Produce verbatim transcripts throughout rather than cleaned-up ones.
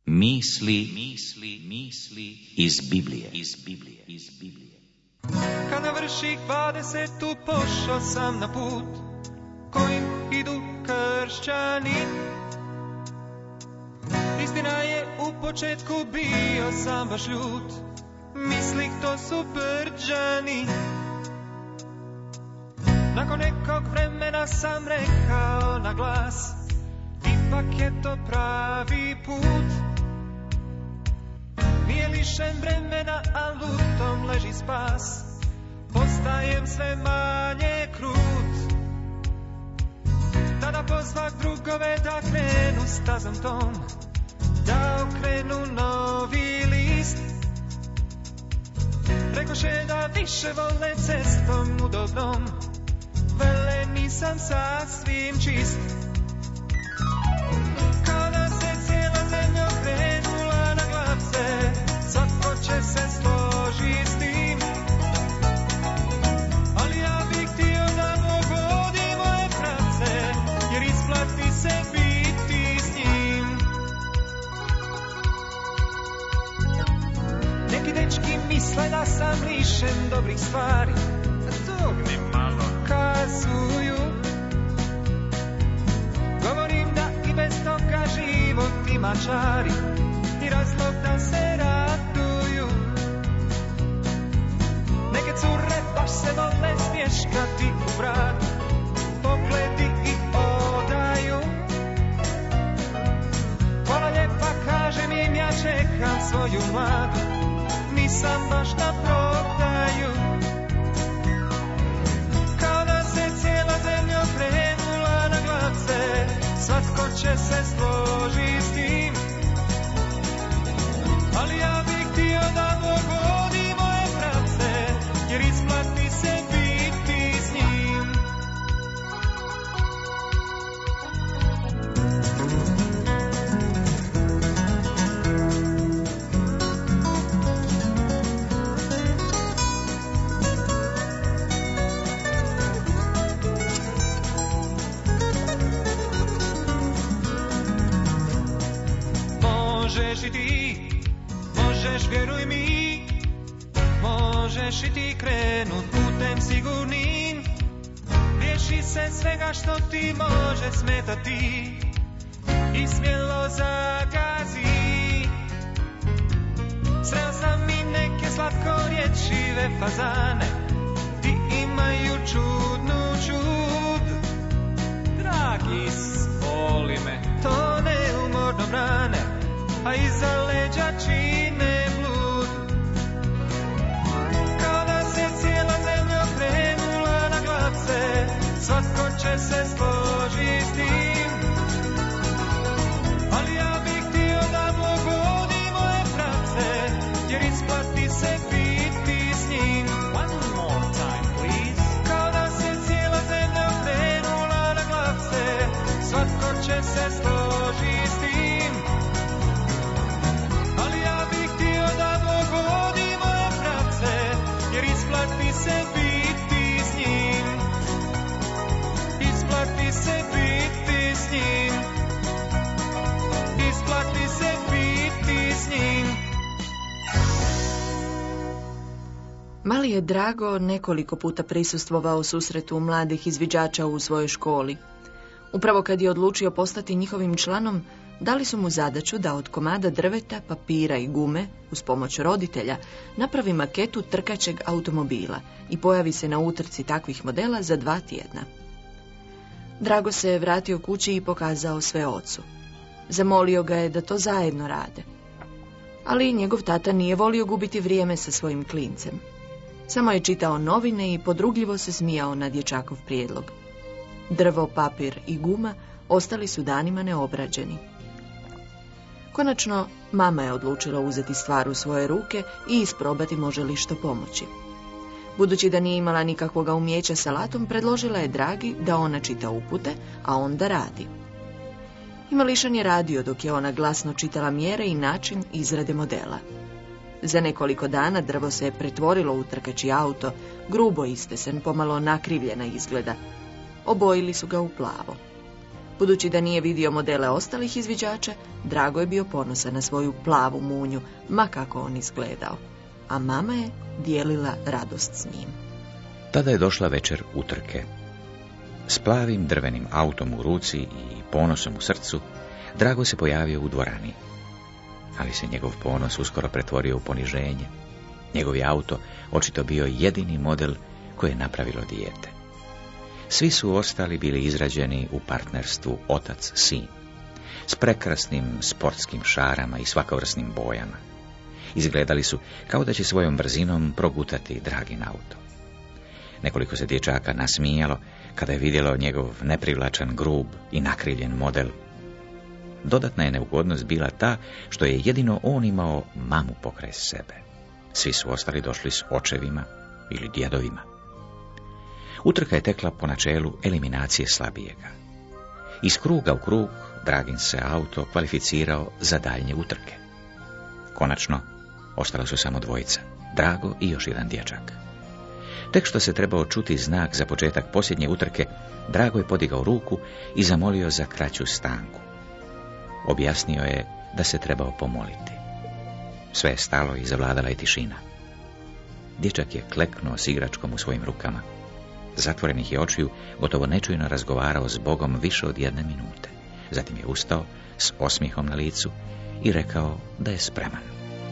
Misli, misli, misli iz Biblije, iz Biblije, iz Biblije. Kad navrših dvadesetu pošao sam na put kojim idu kršćani. Istina je, u početku bio sam baš ljut, mislih to su brđani. Nakon nekog vremena sam rekao na glas, ipak je to pravi put. Nije lišen vremena, a lutom leži spas, postajem sve manje krut. Tada pozvah drugove da krenu stazom tom, da okrenu novi list. Rekoše da više vole cestom udobnom, vele nisam sasvim čist. Kada se cijela zemlja okrenula na glavce, svako će se složiti s tim. Ali ja bih htio da Bog vodi moje pravce, jer isplati se biti s njim. Neki dečki misle da sam lišen dobrih stvari, tog mi malo kazuju. Govorim da i bez toga život ima čari i razlog da se raduju. Neke cure baš se vole smješkati u brak, pogledi i odaju. Hvala lijepa, kažem im, ja čekam svoju mladu, nisam baš na prodaju. Kada se cijela zemlja okrenula na glavce, svatko će se složiti s tim. Ali ja bih htio da Bog vodi moje pravce, jer isplati se biti s njim. Možeš i ti, možeš, vjeruj mi, možeš i ti krenut putem sigurnim. Riješi se svega što ti može smetati i smjelo zagazi. Sreo sam i neke slatkorječive fazane, ti imaju čudnu čud. Dragi, voli me, to neumorno brane, a iza leđa čine blud. Kada se cijela zemlja okrenula na glavce, svatko će se složiti s tim. Ali ja bih htio da Bog vodi moje pravce, jer isplati se biti s njim. One more time, please. Kada se cijela zemlja okrenula na glavce, svatko će se složiti s tim. Isplati se biti s njim, isplati se biti s njim, isplati se biti s njim. Mali je Drago nekoliko puta prisustvovao susretu mladih izviđača u svojoj školi. Upravo kad je odlučio postati njihovim članom, dali su mu zadaću da od komada drveta, papira i gume, uz pomoć roditelja, napravi maketu trkaćeg automobila i pojavi se na utrci takvih modela za dva tjedna. Drago se je vratio kući i pokazao sve ocu. Zamolio ga je da to zajedno rade. Ali njegov tata nije volio gubiti vrijeme sa svojim klincem. Samo je čitao novine i podrugljivo se smijao na dječakov prijedlog. Drvo, papir i guma ostali su danima neobrađeni. Konačno, mama je odlučila uzeti stvar u svoje ruke i isprobati može li što pomoći. Budući da nije imala nikakvoga umjeća s alatom, predložila je Dragi da ona čita upute, a on da radi. Imališan je radio dok je ona glasno čitala mjere i način izrade modela. Za nekoliko dana drvo se je pretvorilo u trkaći auto, grubo istesen, pomalo nakrivljena izgleda. Obojili su ga u plavo. Budući da nije vidio modele ostalih izviđača, Drago je bio ponosan na svoju plavu munju, ma kako on izgledao. A mama je dijelila radost s njim. Tada je došla večer utrke. S plavim drvenim autom u ruci i ponosom u srcu, Drago se pojavio u dvorani. Ali se njegov ponos uskoro pretvorio u poniženje. Njegov je auto očito bio jedini model koji je napravilo dijete. Svi su ostali bili izrađeni u partnerstvu otac-sin, s prekrasnim sportskim šarama i svakovrsnim bojama. Izgledali su kao da će svojom brzinom progutati Dragin auto. Nekoliko se dječaka nasmijalo kada je vidjelo njegov neprivlačan, grub i nakrivljen model. Dodatna je neugodnost bila ta što je jedino on imao mamu pokraj sebe. Svi su ostali došli s očevima ili djedovima. Utrka je tekla po načelu eliminacije slabijega. Iz kruga u krug Dragin se auto kvalificirao za daljnje utrke. Konačno, ostala su samo dvojica, Drago i još jedan dječak. Tek što se trebao čuti znak za početak posljednje utrke, Drago je podigao ruku i zamolio za kraću stanku. Objasnio je da se trebao pomoliti. Sve je stalo i zavladala je tišina. Dječak je kleknuo s igračkom u svojim rukama. Zatvorenih je očiju gotovo nečujno razgovarao s Bogom više od jedne minute. Zatim je ustao s osmijehom na licu i rekao da je spreman.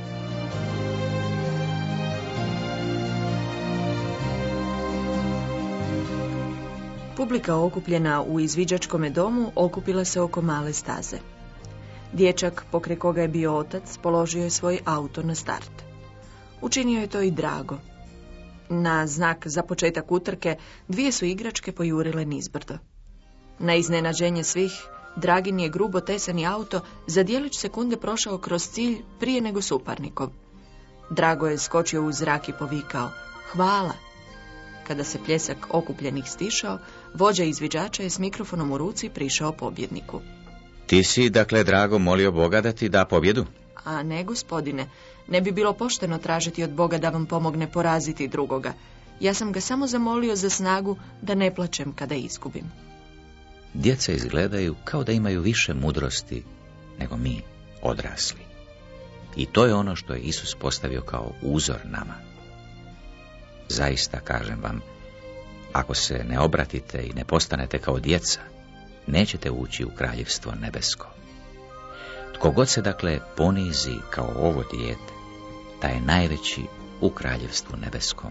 Publika okupljena u izviđačkome domu okupila se oko male staze. Dječak, pokraj koga je bio otac, položio je svoj auto na start. Učinio je to i Drago. Na znak za početak utrke dvije su igračke pojurile nizbrdo. Na iznenađenje svih, Dragin je grubo tesani auto za djelić sekunde prošao kroz cilj prije nego suparnikov. Drago je skočio u zrak i povikao "Hvala!" Kada se pljesak okupljenih stišao, vođa izviđača je s mikrofonom u ruci prišao pobjedniku. Ti si, dakle, Drago, molio Boga da ti da pobjedu? A ne, gospodine, ne bi bilo pošteno tražiti od Boga da vam pomogne poraziti drugoga. Ja sam ga samo zamolio za snagu da ne plačem kada izgubim. Djeca izgledaju kao da imaju više mudrosti nego mi, odrasli. I to je ono što je Isus postavio kao uzor nama. Zaista, kažem vam, ako se ne obratite i ne postanete kao djeca, nećete ući u kraljevstvo nebesko. Tko god se, dakle, ponizi kao ovo dijete, taj je najveći u kraljevstvu nebeskom.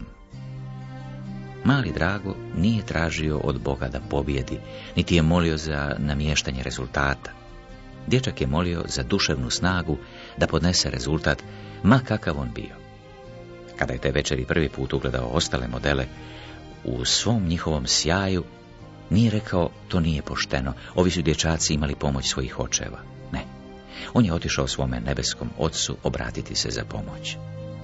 Mali Drago nije tražio od Boga da pobjedi, niti je molio za namještanje rezultata. Dječak je molio za duševnu snagu da podnese rezultat, ma kakav on bio. Kada je te večeri prvi put ugledao ostale modele, u svom njihovom sjaju nije rekao to nije pošteno, ovi su dječaci imali pomoć svojih očeva. Ne, on je otišao svome nebeskom ocu obratiti se za pomoć.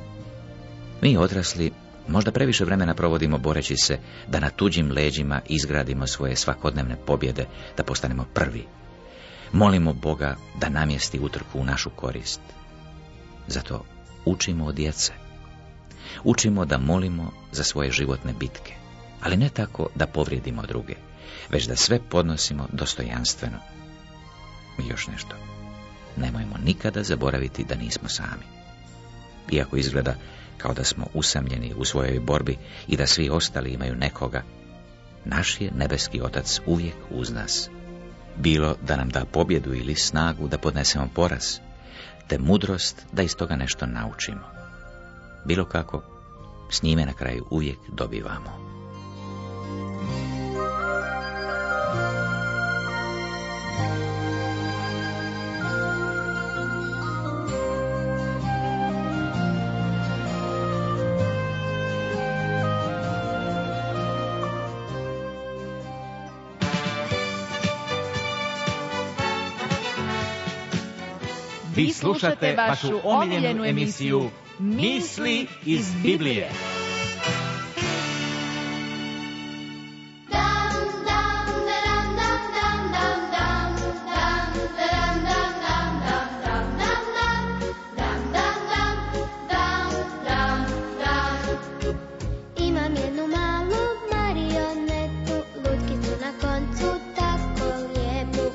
Mi odrasli možda previše vremena provodimo boreći se da na tuđim leđima izgradimo svoje svakodnevne pobjede, da postanemo prvi. Molimo Boga da namjesti utrku u našu korist. Zato učimo od djece. Učimo da molimo za svoje životne bitke, ali ne tako da povrijedimo druge, već da sve podnosimo dostojanstveno. I još nešto. Nemojmo nikada zaboraviti da nismo sami. Iako izgleda kao da smo usamljeni u svojoj borbi i da svi ostali imaju nekoga, naš je nebeski Otac uvijek uz nas. Bilo da nam da pobjedu ili snagu da podnesemo poraz, te mudrost da iz toga nešto naučimo. Bilo kako, s njime na kraju uvijek dobivamo. Vi slušate vašu omiljenu emisiju Misli iz Biblije. Imam jednu malu marionetu, lutkicu na koncu tako lijepu.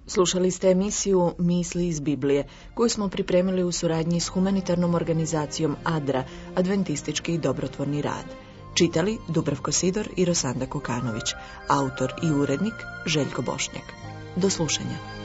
Slušali ste emisiju Misli iz Biblije, koju smo pripremili u suradnji s humanitarnom organizacijom Adra, Adventistički i dobrotvorni rad. Čitali Dubravko Sidor i Rosanda Kokanović, autor i urednik Željko Bošnjak. Do slušanja.